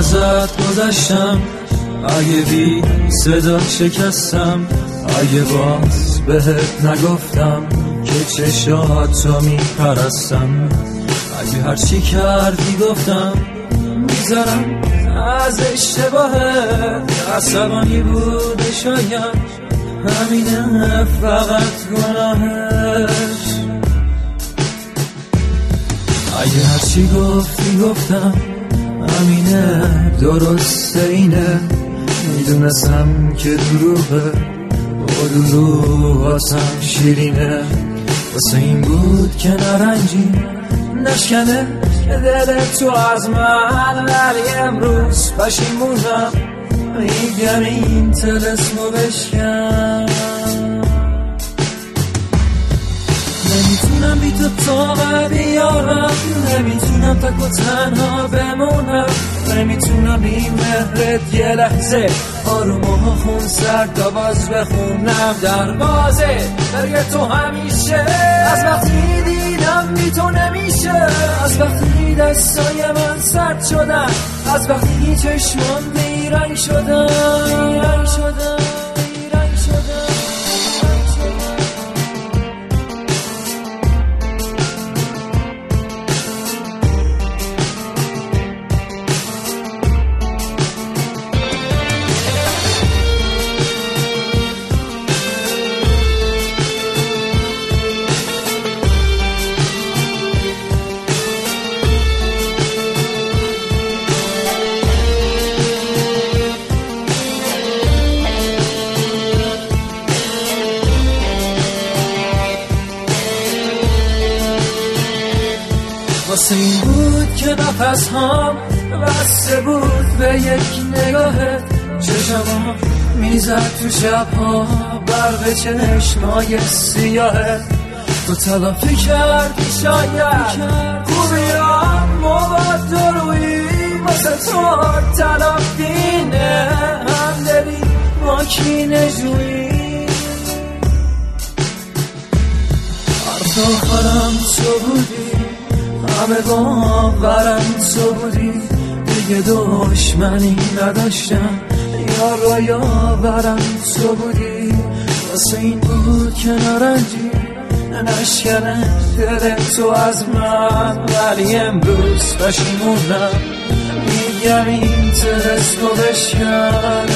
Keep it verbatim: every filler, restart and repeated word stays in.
ازت گذشتم، اگه بی صدا شکستم، اگه باز بهت نگفتم که چشاتو میپرستم، اگه هرچی کردی گفتم میذارم از اشتباهت، عصبانی بوده شاید همینه فقط گناهش. اگه هرچی گفتی گفتم همینه درسته اینه، میدونستم که دروغه و دروغ واسم شیرینه، واسه این بود که نرنجی نشکنه دل تو از من، ولی امروز پشیمونم میگم این طلسمو بشکن. نمیتونم بی تو طاقت بیارم، نمیتونم تک و تنها بمونم، نمیتونم بی مهرت یه لحظه آروم و خون سرد آواز بخونم. دروازه برگ تو همیشه از وقتی دیدم بی تو نمیشه، از وقتی دستای من سرد شدن، از وقتی چشمان بیرنگ شدن بیرنگ شدن بیرنگ شدن. واسه این بود که نفس هم بسته بود به یک نگاهت، چشمام میزد تو شبها برق چشمای سیاهت، تو تلافی کردی شاید خوبی هم و بد دروی، واسه تو تلافی نه هم دلی ماکینه جویی. حرف آخرم تو بودی، همه باورم تو بودی، دیگه دشمنی نداشتم، یار و یاورم تو بودی، واسه این بود که نرنجی نشکنه دل تو از من، ولی امروز پشیمونم میگم این طلسمو بشکن.